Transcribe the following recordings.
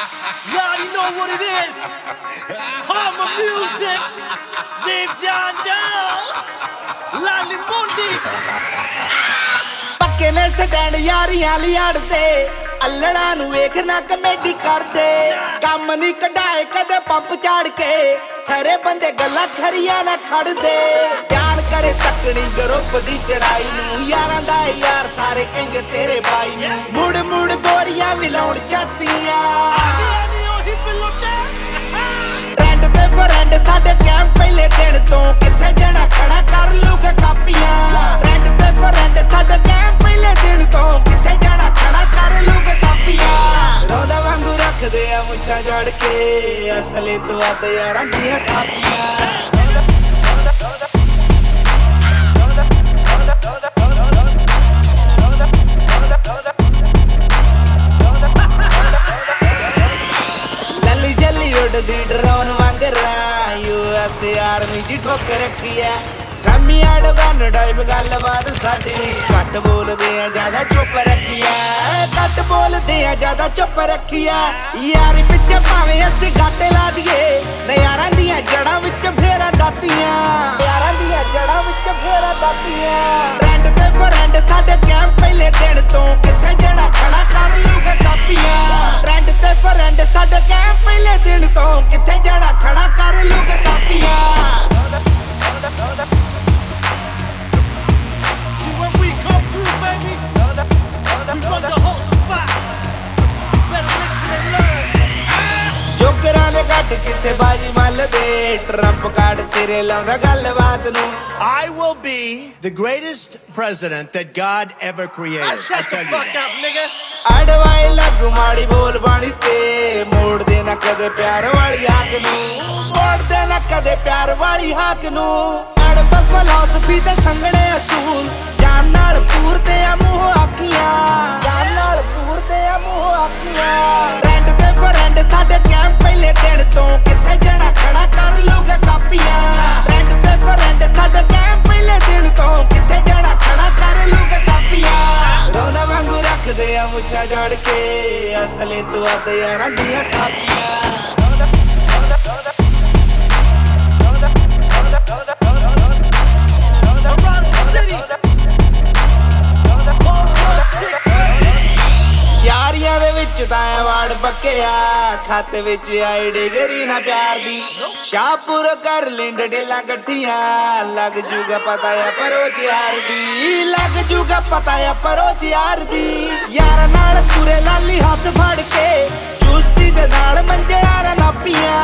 You already know what it is. Palmer Music, Dave John Doe, Lali Mundi. पक्के ने stand Yaariyan लियाड़दे अल्लड़ा नू वेखना comedy करदे कम नहीं कढाए कदे पंप चाड़ के खरे बंदे गल्लां खरियां ना खड़दे जान करे तकड़ी ग्रुप दी चढ़ाई नू यारां दा यार सारे कहंदे तेरे बाई नू मुड़ मुड़ गोरियां मिलाउण चाहतियां ट्रेंड ते फ्रेंड साडे कैंप पहले दिन तो किथे जाना खड़ा कर लूगा कापियां ट्रेंड ते फ्रेंड साडे कैंप पहले दिन तो किथे जाना खड़ा कर लूगा कापियां रोदा वांगू रखदे आ मुच्छां जड़ के असली तो आते यारां दियां थापियां लली जली उड़दी ड्रोन वांगरा यूएस आर्मी दी ठोक रखी है सामी आड़ो गन टाइप गलबात साडी घट बोलदे आ ज्यादा चुप रखी है घट बोलदे आ ज्यादा चुप रखी है यारी पिछे भावे असी घाटे ला दिए नयारां दियां जड़ां विच फेरा दातियां यारां दियां जड़ां विच फेरा दातियां ट्रेंड ते फ्रेंड साडे कैंप पहले दिन तो किथे जड़ा खड़ा कर लूगा कापियां ट्रेंड ते फ्रेंड साडे कैंप पहले दिन तो किथे जड़ा खड़ा कर लूगा कापियां See when we come through, baby, we run the whole spot. Better listen and learn. जोकरां दे घट किथे बाजी मलदे ट्रंप कार्ड सिरे लाउंदा गलबात नू I will be the greatest president that God ever created. Shut the fuck up, nigga. अड़वाई लगू माड़ी बोल बाणी ते मोड़ देना कदे प्यार वाली हाक नू मोड़ देना कदे प्यार वाली हाक नू अड़ब फिलॉसफी ते संगणे असूल जान नाल पूरदे आ मूंह आखियां जान नाल पूरदे आ मूंह आखियां ट्रेंड ते फ्रेंड साडे कैंप पहले दिन तो किथे जाना खड़ा कर लूगा कापियां ट्रेंड ते फ्रेंड साडे कैंप पहले दिन तो किथे जाना खड़ा कर लूगा कापियां रोदा वांगू रखदे आ मुच्छां जड़ के असली तो आते यारां दियां थापियां Around the city. 416, baby. Yaariyan दे विच तां अवार्ड पक्किया खाते विच आई डिगरी ना प्यार दी शाहपुर कर लिंड डेला गठियां लग जूगा पता या परोच यार दी लग जूगा पता या परोच यार दी यार नाल तुरे लाली हाथ फड़ के चुस्ती दे नाल मंजड़ा नापियां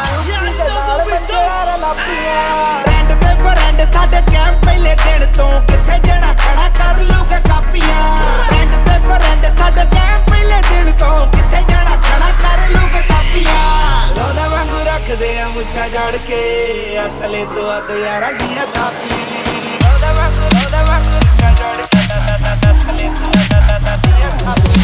ट्रेंड ते फ्रेंड साडे कैंप पहले दिन तो किथे जाना खड़ा कर लूगा कापियां ट्रेंड ते फ्रेंड साडे कैंप पहले दिन तो किथे जाना खड़ा कर लूगा कापियां रोदा वांगू रखदे आ मुच्छां जड़ के असली तो आते यारां दियां थापियां रोदा वांगू मुच्छां जड़ के असली तो आते यारां दियां थापियां